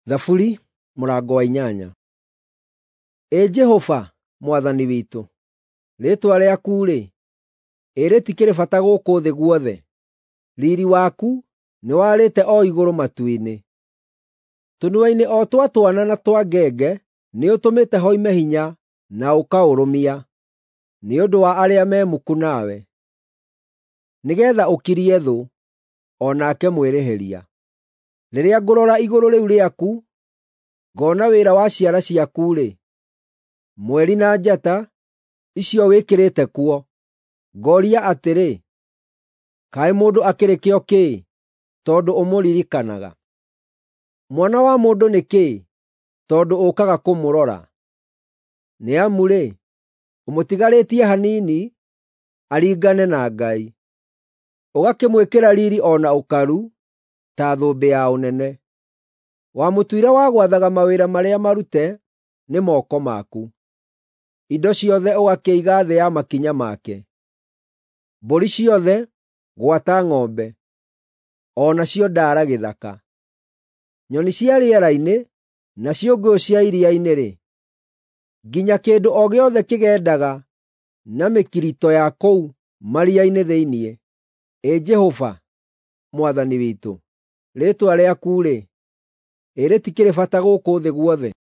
Thaburi mũrango wa 8. Jehova mwathani witũ, rĩĩtwa rĩaku-rĩ, rĩtikĩrĩ bata gũkũ thĩ guothe. Riiri waku nĩ warĩte o igũrũ matu-inĩ. Tũnua-inĩ o twa twana na twa ngenge nĩũtũmĩte hoime hinya na ũkaũrũmia, nĩ ũndũ wa arĩa me muku nawe, nĩgeetha ũkirie thũ, o nake mwĩrĩhĩria. Rĩrĩa ngũrora igũrũ rĩu rĩaku, ngona wĩra wa ciara ciaku-rĩ, mweri na njata icio wĩkĩrĩte kuo, ngoria atĩrĩ, kaĩ mũndũ akĩrĩ kĩo kĩĩ, tondũ ũmũririkanaga? Mwana wa mũndũ nĩ kĩĩ, tondũ ũũkaga kũmũrora? Nĩ amu-rĩ, ũmũtigarĩtie hanini aringane na Ngai, ũgakĩmwĩkĩra riiri o na ũkaru ta thũmbĩ ya ũnene. Wamũtuire wa gwathaga mawĩra marĩa marute nĩ moko maku. Indo ciothe ũgakĩiga thĩ ya makinya make. Mbũri ciothe gwata ng'ombe, o nacio ndaara gĩthaka. Nyoni cia rĩera-inĩ na ciũngũyũ cia iria-inĩ-rĩ, nginya kĩndũ o gĩothe kĩgendaga na mĩkirito ya kũu maria-inĩ thĩiniĩ. Jehova mwathani witũ, rĩĩtwa rĩaku-rĩ, rĩtikĩrĩ bata gũkũ thĩ guothe.